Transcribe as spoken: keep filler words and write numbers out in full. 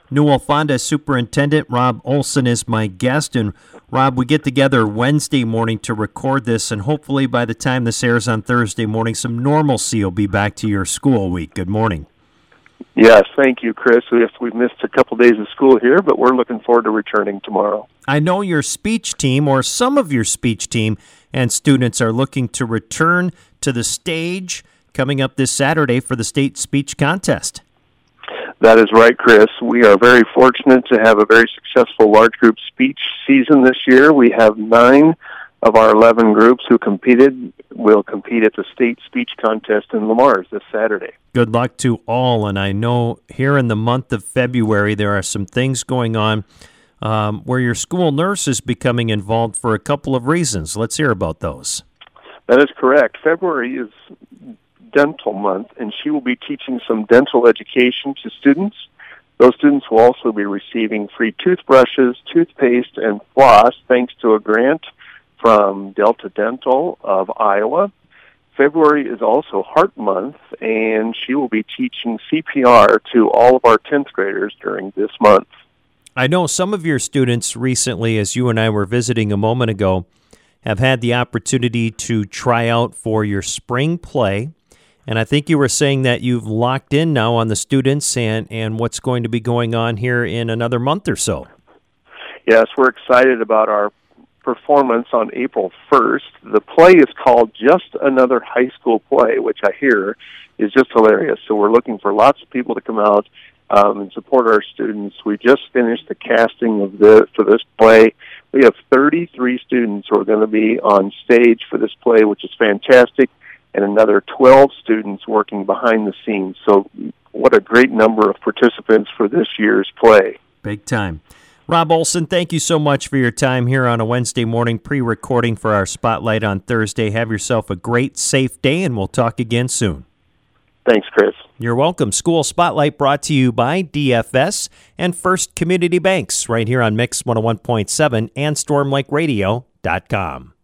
Newell Fonda Superintendent Rob Olson is my guest. And Rob, we get together Wednesday morning to record this, and hopefully by the time this airs on Thursday morning, some normalcy will be back to your school week. Good morning. Yes, thank you, Chris. Yes, we've missed a couple days of school here, but we're looking forward to returning tomorrow. I know your speech team, or some of your speech team and students, are looking to return to the stage coming up this Saturday for the state speech contest. That is right, Chris. We are very fortunate to have a very successful large group speech season this year. We have nine of our eleven groups who competed will compete at the state speech contest in Lamars this Saturday. Good luck to all, and I know here in the month of February there are some things going on um, where your school nurse is becoming involved for a couple of reasons. Let's hear about those. That is correct. February is dental month, and she will be teaching some dental education to students. Those students will also be receiving free toothbrushes, toothpaste, and floss thanks to a grant from Delta Dental of Iowa. February is also Heart Month, and she will be teaching C P R to all of our tenth graders during this month. I know some of your students recently, as you and I were visiting a moment ago, have had the opportunity to try out for your spring play. And I think you were saying that you've locked in now on the students and, and what's going to be going on here in another month or so. Yes, we're excited about our performance on April first. The play is called Just Another High School Play, which I hear is just hilarious. So we're looking for lots of people to come out um, and support our students. We just finished the casting of the for this play. We have thirty-three students who are going to be on stage for this play, which is fantastic, and another twelve students working behind the scenes. So what a great number of participants for this year's play. Big time. Rob Olson, thank you so much for your time here on a Wednesday morning pre-recording for our Spotlight on Thursday. Have yourself a great, safe day, and we'll talk again soon. Thanks, Chris. You're welcome. School Spotlight brought to you by D F S and First Community Banks right here on Mix one oh one point seven and storm lake radio dot com.